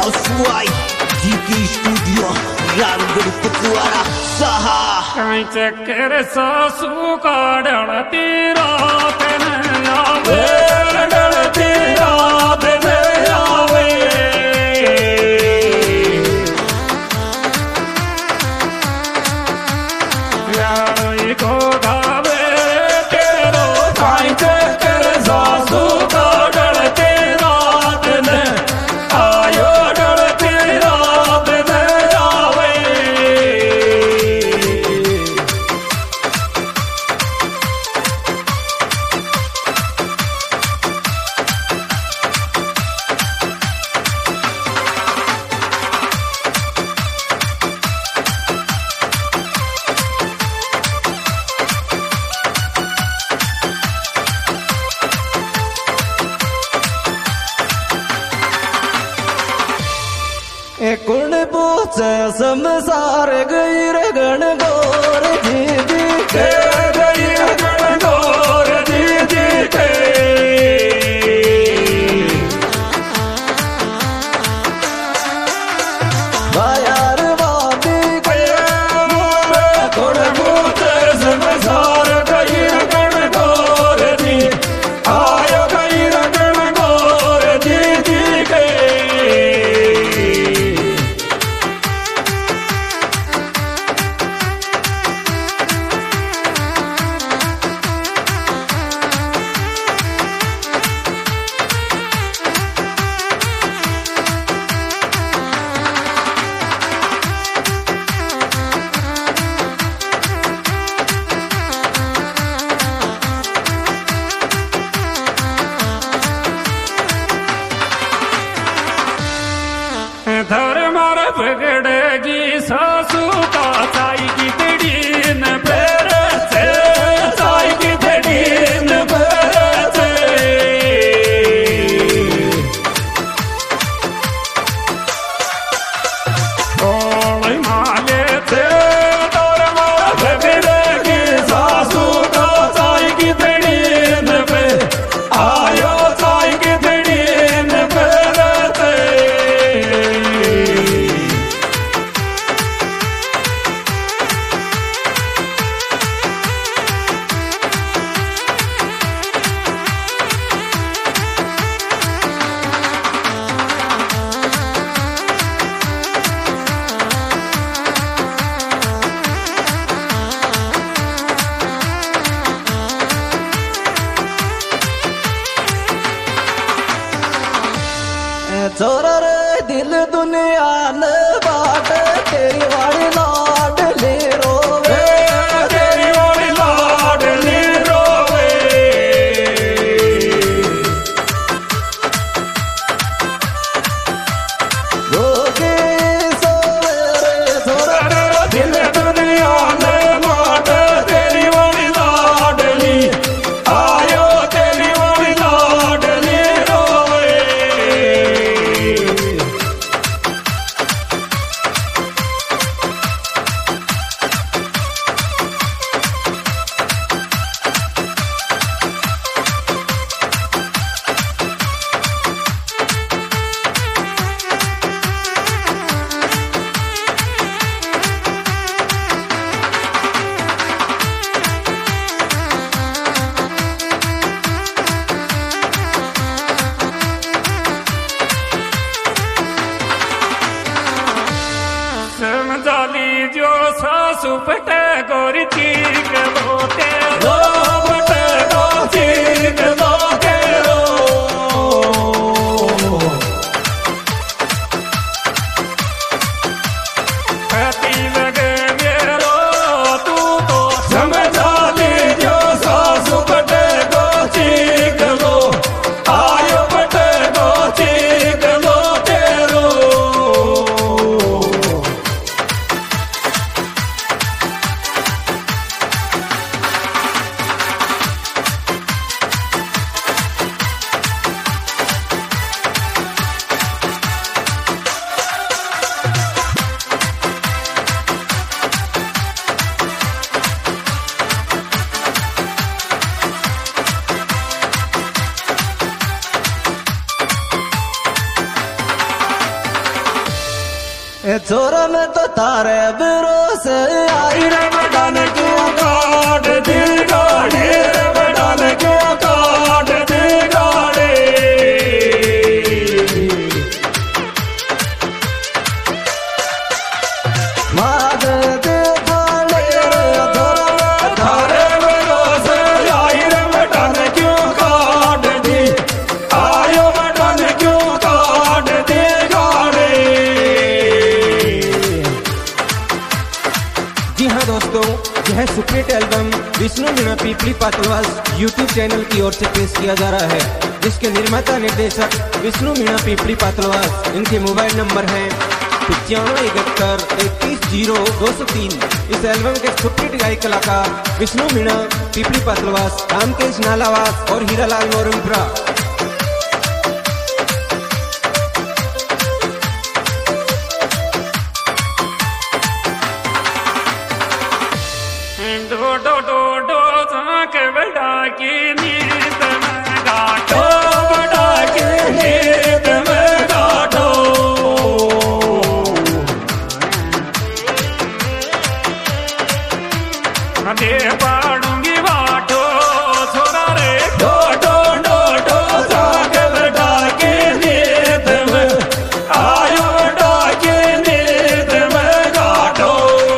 Suai GK Studio Ranggul Petuara Saha Kai cekir sasu kadal tira tene ave kadal tira tene ave Yai ko dhave tero kai cekir sasu kadal tira tene ayo dal tira tene ave कुण पूछे संसार गैर गण गोर दीदी के गैर गण गोर दीदी के बायार बाती के कुण पूछे संसार गैर गण गोर दी आयो गैर गण गोर दीदी के धर्मर बिगड़ेगी सासू का साई की तड़ीन पैर से साई की तड़ीन पैर से थोड़ी माले थे धर्मर बिगड़ेगी सासू का साई की तड़ीन पे आयो साई की तड़ीन पैर से छोरा रे दिल दुनिया ने बाट तेरी वाली लाडली रोवे तेरी वाली लाडली रोवे जोगी सोवे रे छोरा रे दिल दुनिया ने बाट तेरी वाली लाडली आयो तेरी वाली लाडली रोवे समझा लीजो सासू पटे गोरी चीक बोते रो पटे गो चीक बोते रो कहती लगे मेरो तू तो समझा लीजो सासू पटे गो चीक लो आयो पटे गो चीक बोते रो छोरा में तो तारे भरोसे आई रे बटन क्यों काट दी गाड़ी रे बटन क्यों काट दी गाड़ी माग दे थाले थारे भरोसे आई रे बटन क्यों काट दी आयो बटन क्यों काट दी गाड़ी। जी हाँ दोस्तों, यह superhit album Vishnu Meena Pipli Pathalwas YouTube channel की ओर से पेश किया जा रहा है, जिसके निर्माता निर्देशक विष्णु मीणा पीपली पातलवास। इनके मोबाइल नंबर है 9571310203। इस एल्बम के सुपरहिट गायक कलाकार विष्णु मीणा पीपली पातलवास, रामकेश नालावास और हीरालाल मोरमपुरा। डो डो डो डो झांक बड़ा की नींद में गाटो बड़ा की नींद में गाटो दे पाड़ूंगी बाटो छोरा रे डो डो डो डो झांक बड़ा की नींद में आयो बड़ा की नींद में गाटो।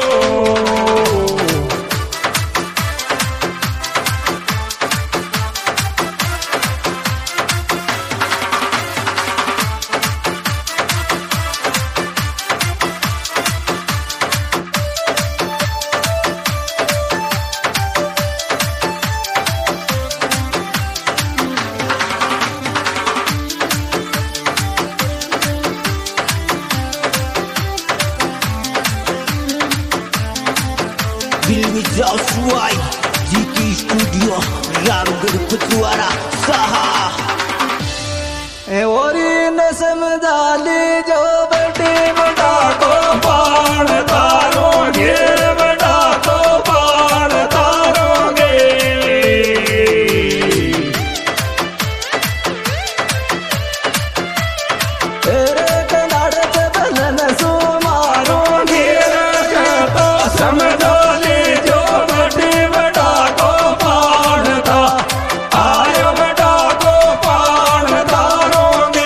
फिल्मी जासूआई जीके स्टूडियो रामगढ़ कुतवारा सहा। ओरी न समझा ली जो बेटी बड़ा को पाण तारोगे बड़ा को पाण तारोगे तेरे कनाड़ से बलन सो मारोगे तो समझो ली जो बड़ी बड़ा को पाण था आयो बड़ा को पाण तारोगे।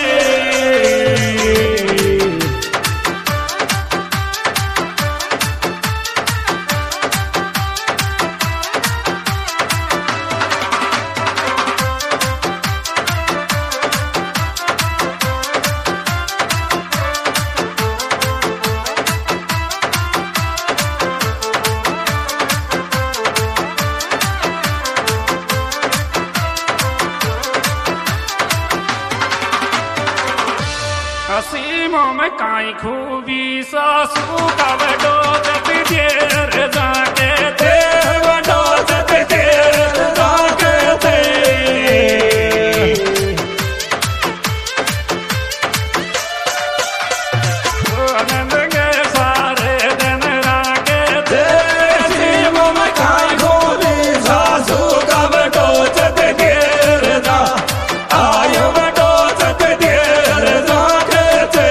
हसीमों में काई खूबी सासू का बडो जब देर जाके थे बडो जब देर जाके थे आनंद के सारे दिन राके थे। हसीमों में काई खूबी सासू का बडो जब देर जा आयो बडो जब देर जाके थे।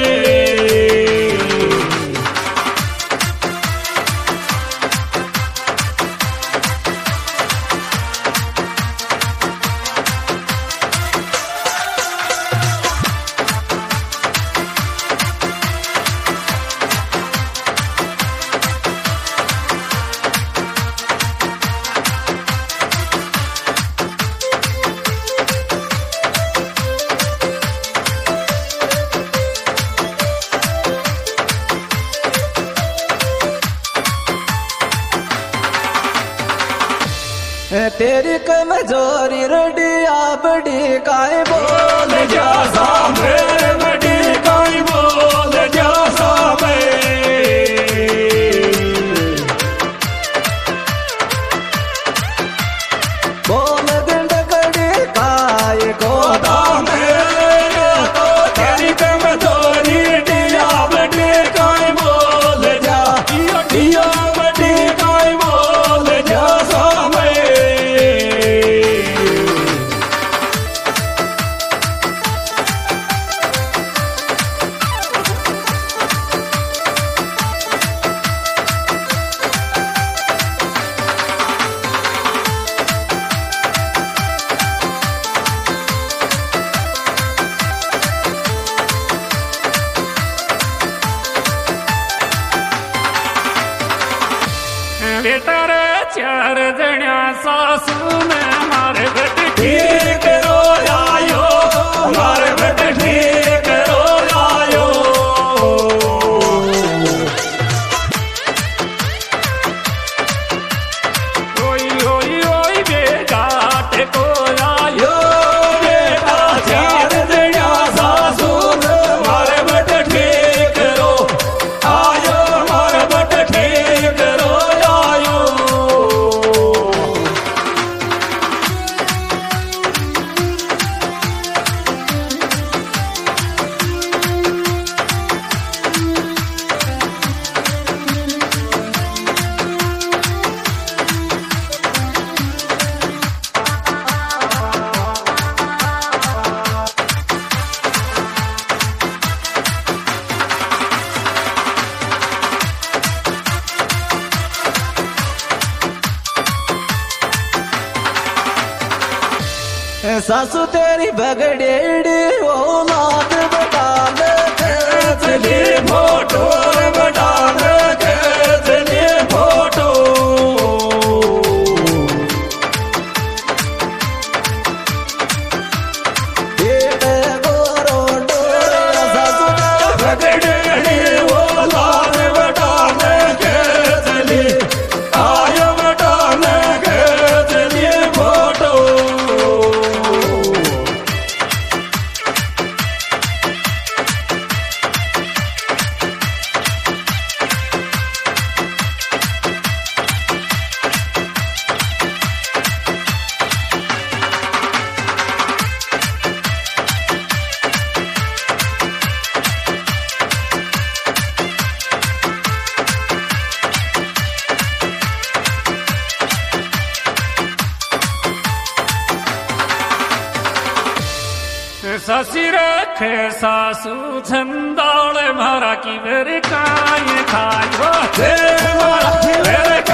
तेरी कमजोरी रडिया बड़ी काय बोल जा सामे बड़ी काई बोल जा सामे बोल दिंड कड़ी काय को दामे तो तेरी कमजोरी दिया बड़ी काई बोल जा दिया बड़ी काई बोल जा सामे। सासू ने मारे बेटे ठीक रो आयो, मारे बेटे ठीक रो आयो। ओई ओई ओई बेगाट को आयो, बेटा चार दिया सासू ने मारे बेटे ठीक रो आयो, मारे बेटे ठीक रो आयो। सासू तेरी बगड़ेड़ी औलाद बटाल चली फोटो बटाल के चली फोटो। बेटे गोरो डोरे सासू बगड़ेड़ी औलाद बटाल के चली आय बटाल के चली फोटो। ससी रखे सासू छंदाल मारा की मेरे काय खायो, मारा मेरे